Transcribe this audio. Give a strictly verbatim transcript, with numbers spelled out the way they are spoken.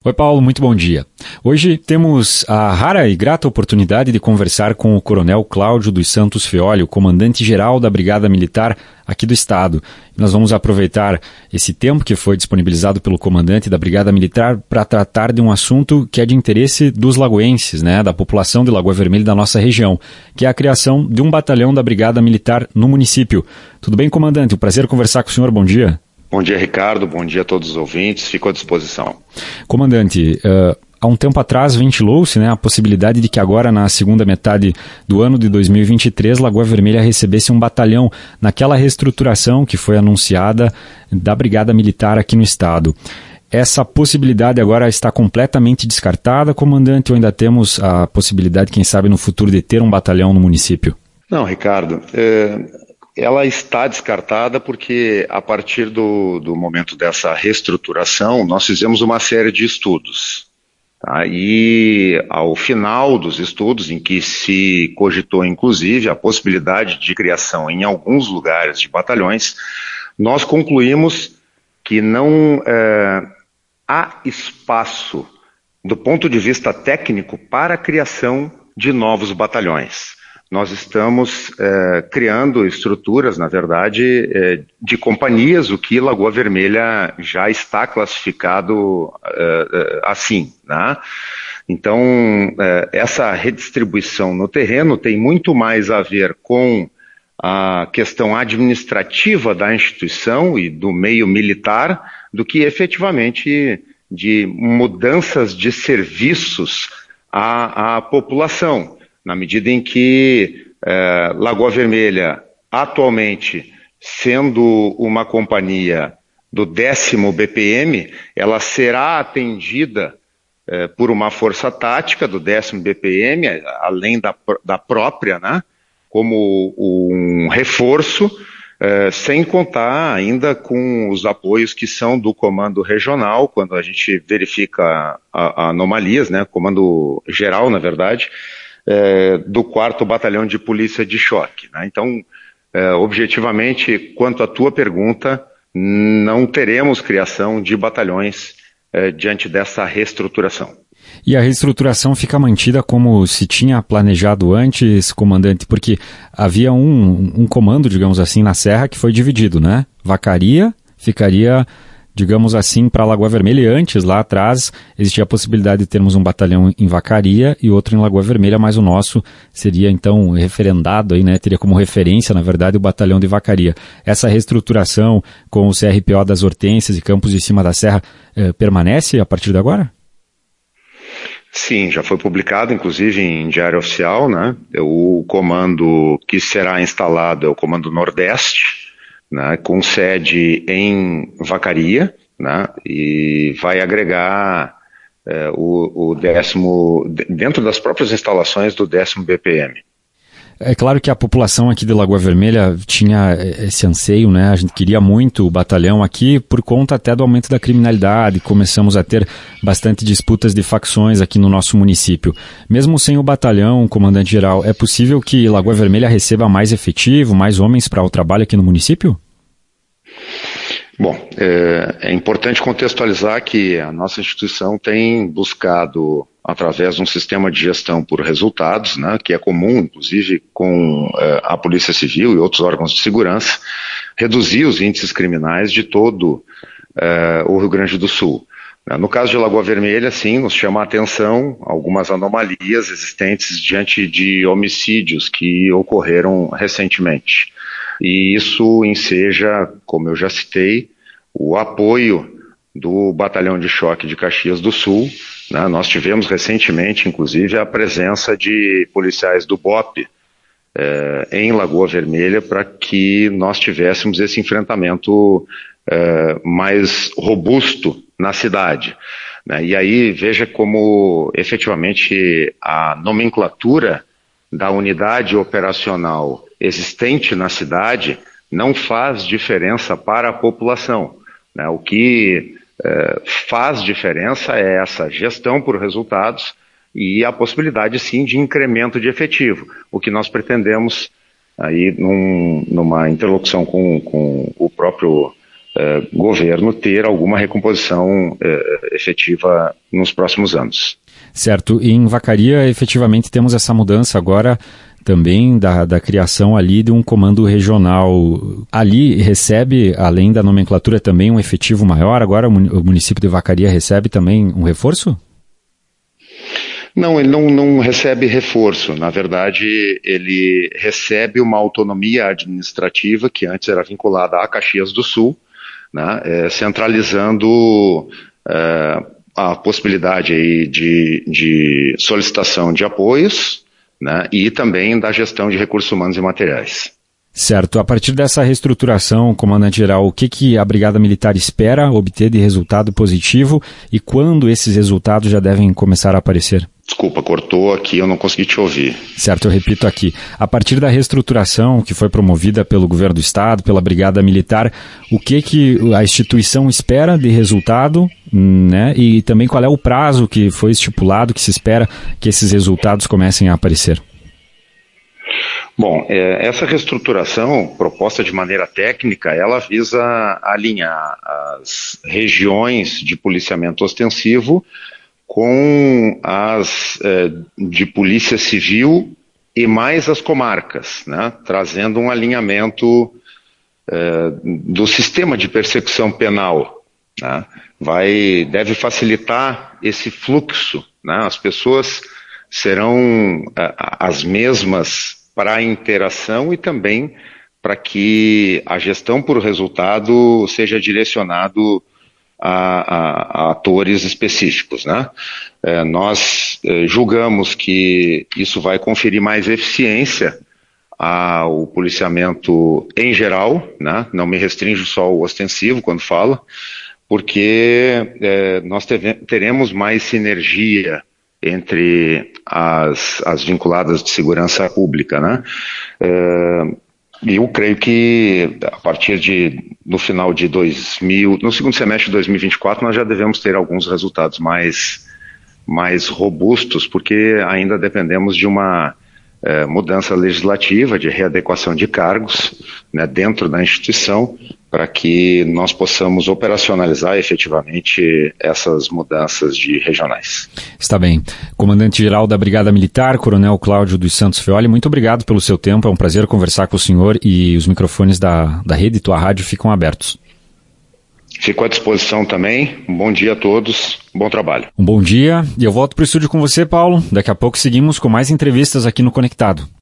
Oi, Paulo, muito bom dia. Hoje temos a rara e grata oportunidade de conversar com o Coronel Cláudio dos Santos Feoli, o comandante-geral da Brigada Militar aqui do Estado. Nós vamos aproveitar esse tempo que foi disponibilizado pelo comandante da Brigada Militar para tratar de um assunto que é de interesse dos lagoenses, né, da população de Lagoa Vermelha e da nossa região, que é a criação de um batalhão da Brigada Militar no município. Tudo bem, comandante? Um prazer conversar com o senhor. Bom dia. Bom dia, Ricardo. Bom dia a todos os ouvintes. Fico à disposição. Comandante, uh, há um tempo atrás ventilou-se, né, a possibilidade de que agora, na segunda metade do ano de dois mil e vinte e três, Lagoa Vermelha recebesse um batalhão naquela reestruturação que foi anunciada da Brigada Militar aqui no Estado. Essa possibilidade agora está completamente descartada, comandante, ou ainda temos a possibilidade, quem sabe, no futuro, de ter um batalhão no município? Não, Ricardo, é... ela está descartada porque, a partir do, do momento dessa reestruturação, nós fizemos uma série de estudos. Tá? E, ao final dos estudos, em que se cogitou, inclusive, a possibilidade de criação em alguns lugares de batalhões, nós concluímos que não é, há espaço, do ponto de vista técnico, para a criação de novos batalhões. Nós estamos é, criando estruturas, na verdade, é, de companhias, o que Lagoa Vermelha já está classificado é, assim, né? Então, é, essa redistribuição no terreno tem muito mais a ver com a questão administrativa da instituição e do meio militar do que efetivamente de mudanças de serviços à, à população. Na medida em que eh, Lagoa Vermelha, atualmente, sendo uma companhia do décimo B P M, ela será atendida eh, por uma força tática do décimo B P M, além da, da própria, né, como um reforço, eh, sem contar ainda com os apoios que são do comando regional, quando a gente verifica a, a anomalias, né, comando geral, na verdade, É, do quarto Batalhão de Polícia de Choque. Né? Então, é, objetivamente, quanto à tua pergunta, não teremos criação de batalhões é, diante dessa reestruturação. E a reestruturação fica mantida como se tinha planejado antes, comandante, porque havia um, um comando, digamos assim, na Serra que foi dividido, né? Vacaria ficaria, digamos assim, para Lagoa Vermelha, e antes, lá atrás, existia a possibilidade de termos um batalhão em Vacaria e outro em Lagoa Vermelha, mas o nosso seria, então, referendado, aí, né? Teria como referência, na verdade, o batalhão de Vacaria. Essa reestruturação com o C R P O das Hortênsias e Campos de Cima da Serra eh, permanece a partir de agora? Sim, já foi publicado, inclusive, em Diário Oficial, né? O comando que será instalado é o Comando Nordeste, né, com sede em Vacaria, né, e vai agregar é, o, o décimo, dentro das próprias instalações do décimo B P M. É claro que a população aqui de Lagoa Vermelha tinha esse anseio, né? A gente queria muito o batalhão aqui por conta até do aumento da criminalidade. Começamos a ter bastante disputas de facções aqui no nosso município. Mesmo sem o batalhão, comandante-geral, é possível que Lagoa Vermelha receba mais efetivo, mais homens para o trabalho aqui no município? Bom, é, é importante contextualizar que a nossa instituição tem buscado, através de um sistema de gestão por resultados, né, que é comum, inclusive, com é, a Polícia Civil e outros órgãos de segurança, reduzir os índices criminais de todo é, o Rio Grande do Sul. No caso de Lagoa Vermelha, sim, nos chama a atenção algumas anomalias existentes diante de homicídios que ocorreram recentemente. E isso enseja, como eu já citei, o apoio do Batalhão de Choque de Caxias do Sul. Né? Nós tivemos recentemente, inclusive, a presença de policiais do B O P eh, em Lagoa Vermelha para que nós tivéssemos esse enfrentamento eh, mais robusto na cidade. Né? E aí veja como efetivamente a nomenclatura da unidade operacional existente na cidade não faz diferença para a população. Né? O que eh, faz diferença é essa gestão por resultados e a possibilidade, sim, de incremento de efetivo. O que nós pretendemos, aí, num, numa interlocução com, com o próprio uh, governo ter alguma recomposição uh, efetiva nos próximos anos. Certo. E em Vacaria, efetivamente, temos essa mudança agora também da, da criação ali de um comando regional. Ali recebe, além da nomenclatura, também um efetivo maior? Agora o município de Vacaria recebe também um reforço? Não, ele não, não recebe reforço. Na verdade, ele recebe uma autonomia administrativa que antes era vinculada a Caxias do Sul, né, é, centralizando é, a possibilidade aí de, de solicitação de apoios, né, e também da gestão de recursos humanos e materiais. Certo. A partir dessa reestruturação, comandante-geral, o que, que a Brigada Militar espera obter de resultado positivo e quando esses resultados já devem começar a aparecer? Desculpa, cortou aqui, eu não consegui te ouvir. Certo, eu repito aqui. A partir da reestruturação que foi promovida pelo governo do Estado, pela Brigada Militar, o que, que a instituição espera de resultado, né? E também qual é o prazo que foi estipulado, que se espera que esses resultados comecem a aparecer? Bom, é, essa reestruturação, proposta de maneira técnica, ela visa alinhar as regiões de policiamento ostensivo com as é, de polícia civil e mais as comarcas, né, trazendo um alinhamento é, do sistema de persecução penal, né, vai, deve facilitar esse fluxo, né, as pessoas serão é, as mesmas para a interação e também para que a gestão por resultado seja direcionado A, a, a atores específicos, né? É, nós é, julgamos que isso vai conferir mais eficiência ao policiamento em geral, né? Não me restringo só ao ostensivo quando falo, porque é, nós teve, teremos mais sinergia entre as, as vinculadas de segurança pública, né? É, E eu creio que a partir de, no final de dois mil, no segundo semestre de dois mil e vinte e quatro, nós já devemos ter alguns resultados mais, mais robustos, porque ainda dependemos de uma é, mudança legislativa, de readequação de cargos, né, dentro da instituição, para que nós possamos operacionalizar efetivamente essas mudanças de regionais. Está bem. Comandante-geral da Brigada Militar, Coronel Cláudio dos Santos Feoli, muito obrigado pelo seu tempo, é um prazer conversar com o senhor e os microfones da, da rede Tua Rádio ficam abertos. Fico à disposição também, um bom dia a todos, bom trabalho. Um bom dia e eu volto para o estúdio com você, Paulo. Daqui a pouco seguimos com mais entrevistas aqui no Conectado.